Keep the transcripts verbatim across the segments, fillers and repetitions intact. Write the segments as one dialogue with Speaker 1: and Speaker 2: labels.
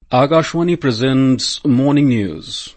Speaker 1: Akashvani presents Morning News.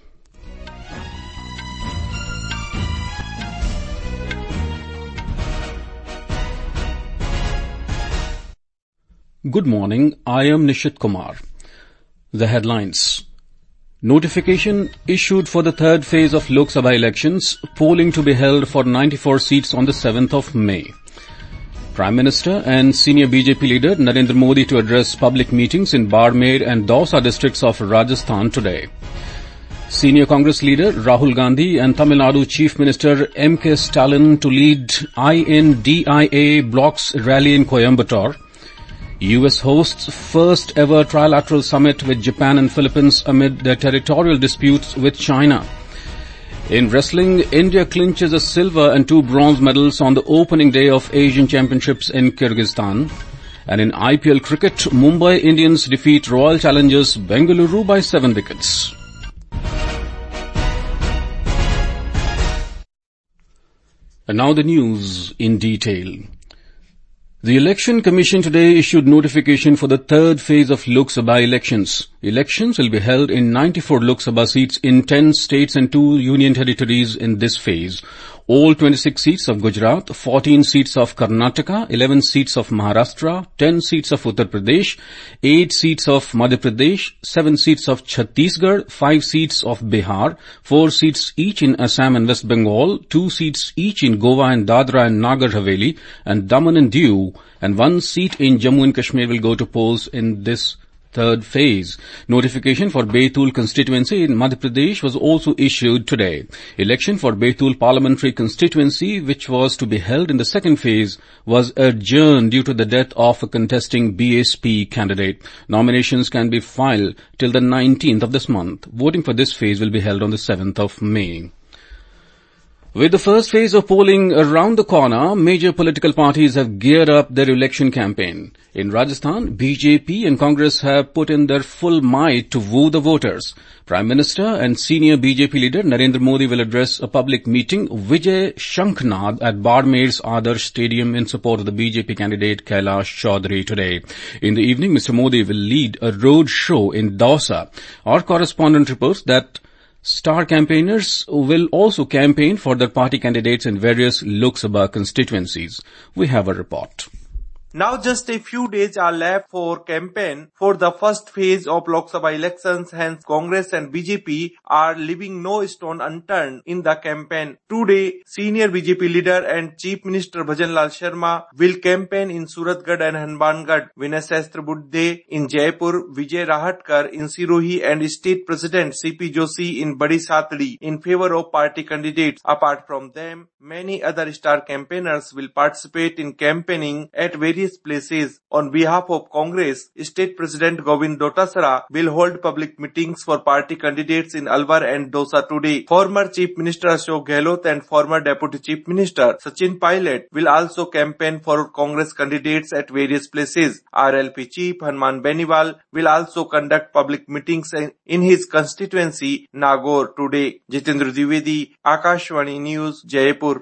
Speaker 1: Good morning, I am Nishit Kumar. The headlines. Notification issued for the third phase of Lok Sabha elections, polling to be held for ninety-four seats on the seventh of May. Prime Minister and senior B J P leader Narendra Modi to address public meetings in Barmer and Dausa districts of Rajasthan today. Senior Congress leader Rahul Gandhi and Tamil Nadu Chief Minister M K Stalin to lead I N D I A bloc's rally in Coimbatore. U S hosts first ever trilateral summit with Japan and Philippines amid their territorial disputes with China. In wrestling, India clinches a silver and two bronze medals on the opening day of Asian Championships in Kyrgyzstan. And in I P L cricket, Mumbai Indians defeat Royal Challengers Bengaluru by seven wickets. And now the news in detail. The Election Commission today issued notification for the third phase of Lok Sabha elections. Elections will be held in ninety-four Lok Sabha seats in ten states and two union territories in this phase. All twenty-six seats of Gujarat, fourteen seats of Karnataka, eleven seats of Maharashtra, ten seats of Uttar Pradesh, eight seats of Madhya Pradesh, seven seats of Chhattisgarh, five seats of Bihar, four seats each in Assam and West Bengal, two seats each in Goa and Dadra and Nagar Haveli and Daman and Diu, and one seat in Jammu and Kashmir will go to polls in this third phase. Notification for Baitul constituency in Madhya Pradesh was also issued today. Election for Baitul parliamentary constituency, which was to be held in the second phase, was adjourned due to the death of a contesting B S P candidate. Nominations can be filed till the nineteenth of this month. Voting for this phase will be held on the seventh of May. With the first phase of polling around the corner, major political parties have geared up their election campaign. In Rajasthan, B J P and Congress have put in their full might to woo the voters. Prime Minister and senior B J P leader Narendra Modi will address a public meeting, Vijay Shankhnad, at Barmer's Adarsh Stadium in support of the B J P candidate Kailash Chaudhary today. In the evening, Mister Modi will lead a road show in Dausa. Our correspondent reports that star campaigners will also campaign for their party candidates in various Lok Sabha constituencies. We have a report.
Speaker 2: Now just a few days are left for campaign for the first phase of Lok Sabha elections, hence Congress and B J P are leaving no stone unturned in the campaign. Today, senior B J P leader and Chief Minister Bhajan Lal Sharma will campaign in Suratgarh and Hanumangarh, Vinay Sahasrabudhe in Jaipur, Vijay Rahatkar in Sirohi and State President C P Joshi in Badi Satdi in favor of party candidates. Apart from them, many other star campaigners will participate in campaigning at various places. On behalf of Congress, State President Govind Dotasara will hold public meetings for party candidates in Alwar and Dausa today. Former Chief Minister Ashok Gehlot and former Deputy Chief Minister Sachin Pilot will also campaign for Congress candidates at various places. R L P Chief Hanuman Beniwal will also conduct public meetings in his constituency, Nagaur, today. Jitendra Dwivedi, Akashvani News, Jaipur.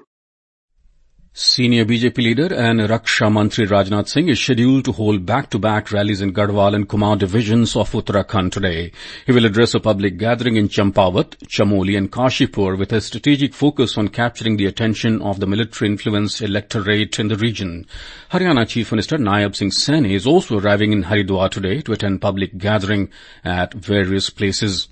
Speaker 1: Senior B J P leader and Raksha Mantri Rajnath Singh is scheduled to hold back-to-back rallies in Garhwal and Kumaon divisions of Uttarakhand today. He will address a public gathering in Champawat, Chamoli and Kashipur with a strategic focus on capturing the attention of the military-influenced electorate in the region. Haryana Chief Minister Nayab Singh Saini is also arriving in Haridwar today to attend public gathering at various places.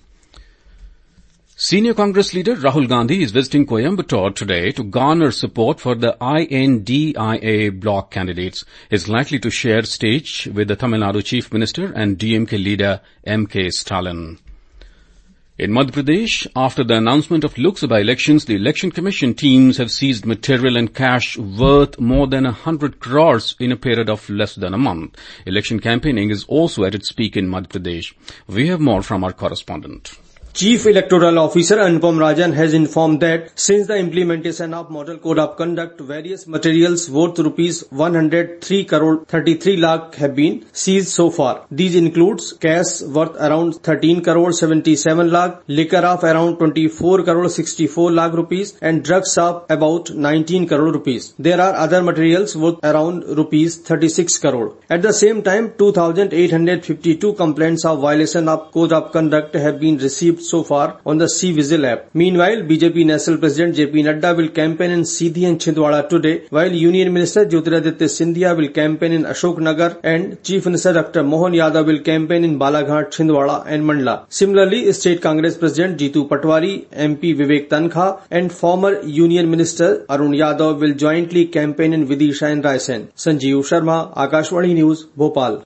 Speaker 1: Senior Congress leader Rahul Gandhi is visiting Coimbatore today to garner support for the I N D I A bloc candidates. He is likely to share stage with the Tamil Nadu Chief Minister and D M K leader M K Stalin. In Madhya Pradesh, after the announcement of Lok Sabha elections, the Election Commission teams have seized material and cash worth more than a hundred crores in a period of less than a month. Election campaigning is also at its peak in Madhya Pradesh. We have more from our correspondent.
Speaker 3: Chief Electoral Officer Anupam Rajan has informed that since the implementation of Model Code of Conduct, various materials worth rupees one hundred three crore thirty-three lakh have been seized so far. These includes cash worth around thirteen crore seventy-seven lakh, liquor of around twenty-four crore sixty-four lakh rupees, and drugs of about nineteen crore rupees. There are other materials worth around rupees thirty-six crore. At the same time, two thousand eight hundred fifty-two complaints of violation of Code of Conduct have been received so far on the C-Vigil app. Meanwhile, B J P National President J P Nadda will campaign in Sindhi and Chhindwara today, while Union Minister Jyotiraditya Scindia will campaign in Ashoknagar and Chief Minister Doctor Mohan Yadav will campaign in Balaghat, Chhindwara and Mandla. Similarly, State Congress President Jitu Patwari, M P Vivek Tankha and former Union Minister Arun Yadav will jointly campaign in Vidisha and Raisen. Sanjeev Sharma, Akashvani News, Bhopal.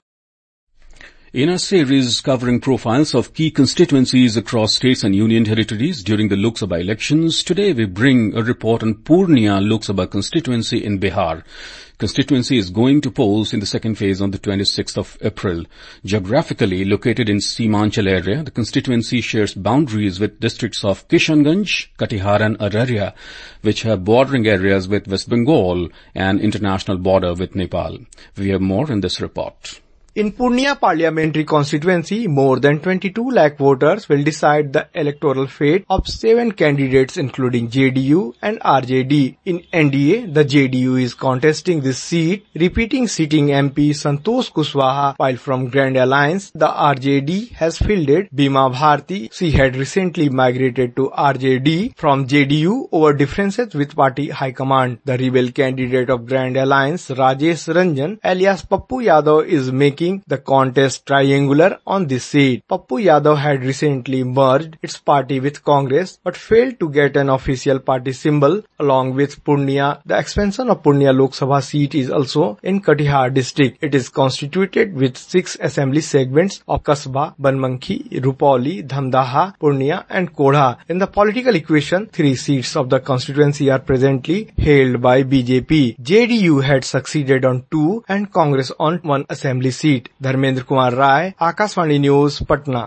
Speaker 1: In a series covering profiles of key constituencies across states and union territories during the Lok Sabha elections, today we bring a report on Purnia Lok Sabha constituency in Bihar. Constituency is going to polls in the second phase on the twenty-sixth of April. Geographically located in Seemanchal area, the constituency shares boundaries with districts of Kishanganj, Katihar and Araria, which have bordering areas with West Bengal and international border with Nepal. We have more in this report.
Speaker 4: In Purnia parliamentary constituency, more than twenty-two lakh voters will decide the electoral fate of seven candidates including J D U and R J D. In N D A, the J D U is contesting this seat, repeating sitting M P Santosh Kushwaha, while from Grand Alliance, the R J D has fielded Bima Bharti. She had recently migrated to R J D from J D U over differences with party high command. The rebel candidate of Grand Alliance, Rajesh Ranjan, alias Pappu Yadav, is making the contest triangular on this seat. Pappu Yadav had recently merged its party with Congress but failed to get an official party symbol. Along with Purnia, the expansion of Purnia Lok Sabha seat is also in Katihar district. It is constituted with six assembly segments of Kasba, Banmankhi, Rupauli, Dhamdaha, Purnia and Kodha. In the political equation, three seats of the constituency are presently held by B J P. J D U had succeeded on two and Congress on one assembly seat. Dharmendra Kumar Rai, Akashvani News, Patna.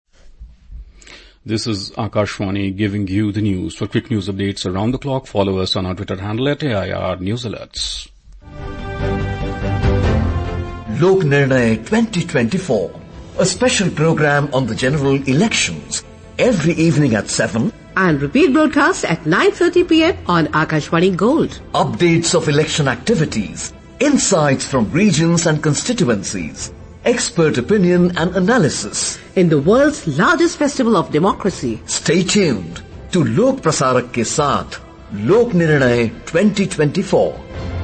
Speaker 1: This is Akashvani giving you the news. For quick news updates around the clock, follow us on our Twitter handle at A I R News Alerts.
Speaker 5: Lok Nirnay twenty twenty-four, a special program on the general elections, every evening at seven
Speaker 6: and repeat broadcast at nine thirty p.m. on Akashvani Gold.
Speaker 5: Updates of election activities, insights from regions and constituencies, expert opinion and analysis.
Speaker 6: In the world's largest festival of democracy.
Speaker 5: Stay tuned to Lok Prasarak ke saath, Lok Nirnay twenty twenty-four.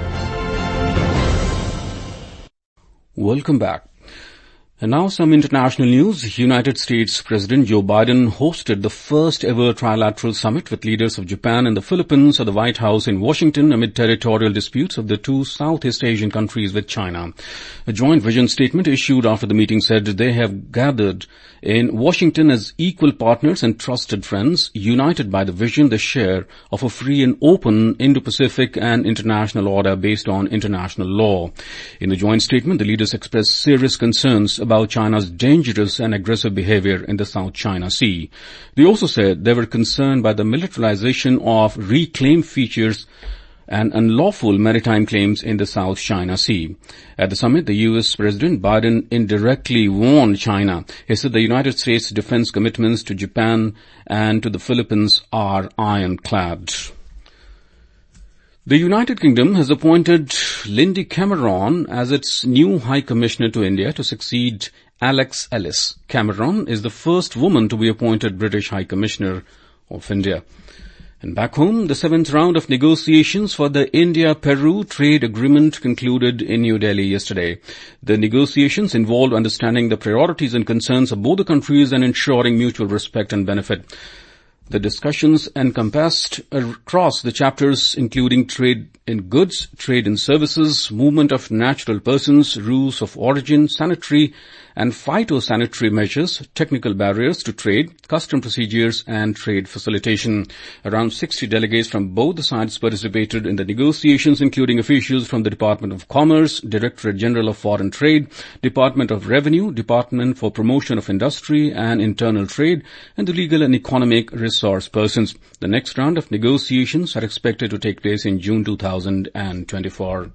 Speaker 1: Welcome back. And now some international news. United States President Joe Biden hosted the first ever trilateral summit with leaders of Japan and the Philippines at the White House in Washington amid territorial disputes of the two Southeast Asian countries with China. A joint vision statement issued after the meeting said they have gathered in Washington as equal partners and trusted friends, united by the vision they share of a free and open Indo-Pacific and international order based on international law. In the joint statement, the leaders expressed serious concerns about China's dangerous and aggressive behavior in the South China Sea. They also said they were concerned by the militarization of reclaimed features and unlawful maritime claims in the South China Sea. At the summit, the U S President Biden indirectly warned China. He said the United States defense commitments to Japan and to the Philippines are ironclad. The United Kingdom has appointed Lindy Cameron as its new High Commissioner to India to succeed Alex Ellis. Cameron is the first woman to be appointed British High Commissioner of India. And back home, the seventh round of negotiations for the India-Peru trade agreement concluded in New Delhi yesterday. The negotiations involved understanding the priorities and concerns of both the countries and ensuring mutual respect and benefit. The discussions encompassed across the chapters, including trade in goods, trade in services, movement of natural persons, rules of origin, sanitary and phytosanitary measures, technical barriers to trade, custom procedures and trade facilitation. Around sixty delegates from both the sides participated in the negotiations, including officials from the Department of Commerce, Directorate General of Foreign Trade, Department of Revenue, Department for Promotion of Industry and Internal Trade, and the legal and economic resource persons. The next round of negotiations are expected to take place in June two thousand twenty-four.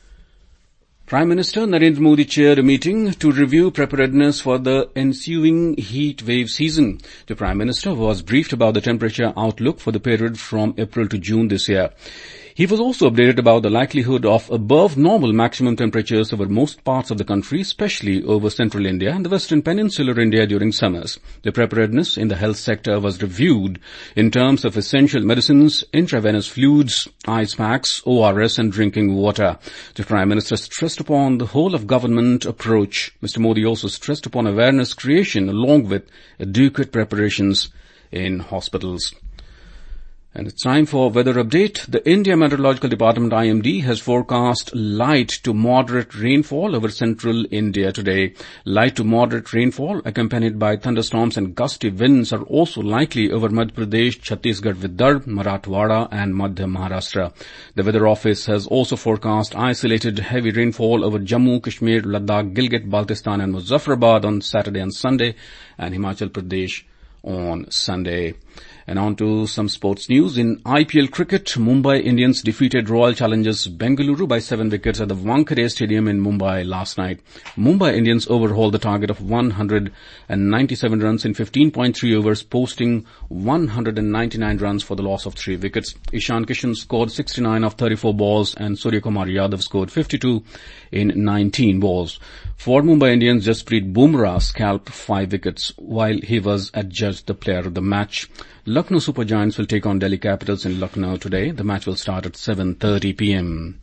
Speaker 1: Prime Minister Narendra Modi chaired a meeting to review preparedness for the ensuing heat wave season. The Prime Minister was briefed about the temperature outlook for the period from April to June this year. He was also updated about the likelihood of above normal maximum temperatures over most parts of the country, especially over central India and the western peninsular India during summers. The preparedness in the health sector was reviewed in terms of essential medicines, intravenous fluids, ice packs, O R S and drinking water. The Prime Minister stressed upon the whole of government approach. Mister Modi also stressed upon awareness creation along with adequate preparations in hospitals. And it's time for weather update. The India Meteorological Department I M D has forecast light to moderate rainfall over central India today. Light to moderate rainfall accompanied by thunderstorms and gusty winds are also likely over Madhya Pradesh, Chhattisgarh, Vidarbha, Marathwada and Madhya Maharashtra. The Weather Office has also forecast isolated heavy rainfall over Jammu, Kashmir, Ladakh, Gilgit, Baltistan and Muzaffarabad on Saturday and Sunday, and Himachal Pradesh on Sunday. And on to some sports news. In I P L cricket, Mumbai Indians defeated Royal Challengers Bengaluru by seven wickets at the Wankhede Stadium in Mumbai last night. Mumbai Indians overhauled the target of one hundred ninety-seven runs in fifteen point three overs, posting one hundred ninety-nine runs for the loss of three wickets. Ishan Kishan scored sixty-nine of thirty-four balls and Surya Kumar Yadav scored fifty-two in nineteen balls. For Mumbai Indians, Jasprit Bumrah scalped five wickets while he was adjudged the player of the match. Lucknow Super Giants will take on Delhi Capitals in Lucknow today. The match will start at seven thirty p.m.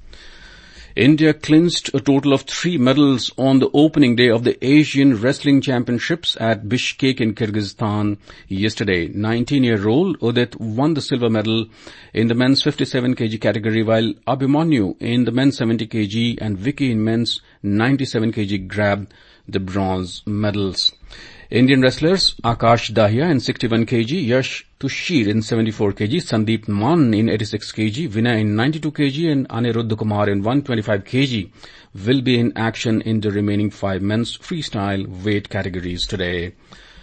Speaker 1: India clinched a total of three medals on the opening day of the Asian Wrestling Championships at Bishkek in Kyrgyzstan yesterday. nineteen-year-old Udit won the silver medal in the men's fifty-seven kilogram category, while Abhimanyu in the men's seventy kilogram and Vicky in men's ninety-seven kilogram grabbed the bronze medals. Indian wrestlers Akash Dahiya in sixty-one kilogram, Yash Tushir in seventy-four kilogram, Sandeep Mann in eighty-six kilogram, Vinay in ninety-two kilogram and Aniruddha Kumar in one hundred twenty-five kilogram will be in action in the remaining five men's freestyle weight categories today.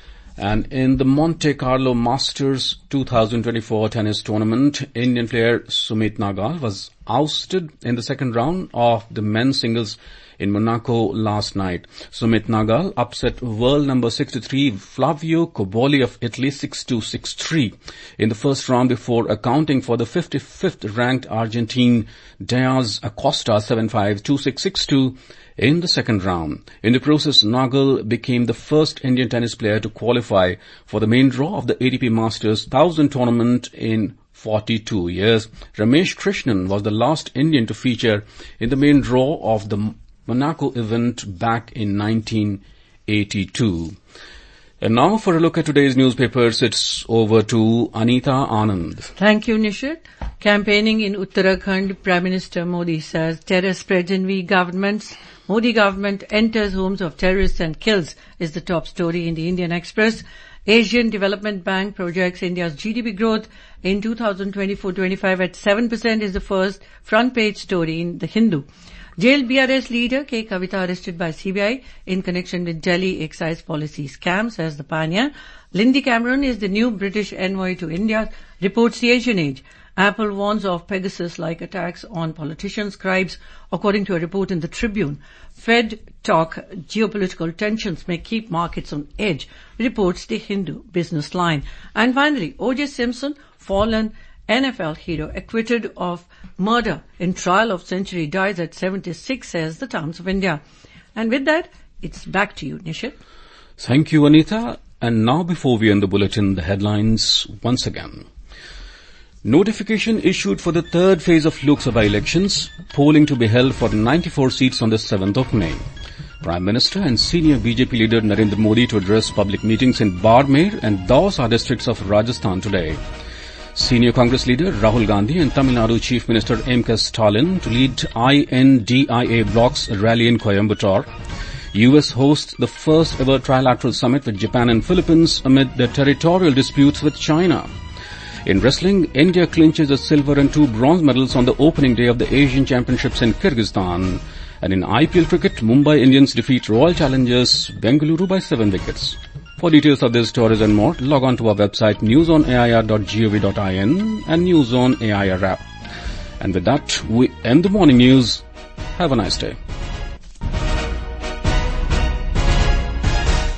Speaker 1: And in the Monte Carlo Masters twenty twenty-four tennis tournament, Indian player Sumit Nagal was ousted in the second round of the men's singles in Monaco last night. Sumit Nagal upset world number sixty-three Flavio Cobolli of Italy six two six three in the first round before accounting for the fifty-fifth ranked Argentine Diaz Acosta seven five two six six two in the second round. In the process, Nagal became the first Indian tennis player to qualify for the main draw of the A T P Masters one thousand tournament in forty-two years. Ramesh Krishnan was the last Indian to feature in the main draw of the Monaco event back in nineteen eighty-two. And now for a look at today's newspapers, it's over to Anita Anand.
Speaker 7: Thank you, Nishit. Campaigning in Uttarakhand, Prime Minister Modi says terror spreads in weak governments. Modi government enters homes of terrorists and kills is the top story in the Indian Express. Asian Development Bank projects India's G D P growth in twenty twenty-four twenty-five at seven percent is the first front page story in The Hindu. Jailed B R S leader K. Kavita arrested by C B I in connection with Delhi excise policy scam, says The Pioneer. Lindy Cameron is the new British envoy to India, reports The Asian Age. Apple warns of Pegasus-like attacks on politicians' scribes, according to a report in The Tribune. Fed talk geopolitical tensions may keep markets on edge, reports The Hindu Business Line. And finally, O J Simpson, fallen N F L hero, acquitted of murder in trial of century, dies at seventy-six, says the Times of India. And with that, it's back to you, Nishit.
Speaker 1: Thank you, Anita. And now before we end the bulletin, the headlines once again. Notification issued for the third phase of Lok Sabha elections, polling to be held for ninety-four seats on the seventh of May. Prime Minister and senior B J P leader Narendra Modi to address public meetings in Barmer and Dausa districts of Rajasthan today. Senior Congress leader Rahul Gandhi and Tamil Nadu Chief Minister M K Stalin to lead I N D I A bloc's rally in Coimbatore. U S hosts the first ever trilateral summit with Japan and Philippines amid their territorial disputes with China. In wrestling, India clinches a silver and two bronze medals on the opening day of the Asian Championships in Kyrgyzstan. And in I P L cricket, Mumbai Indians defeat Royal Challengers Bengaluru by seven wickets. For details of these stories and more, log on to our website news on A I R dot gov dot in and News on A I R app. And with that, we end the morning news. Have a nice day.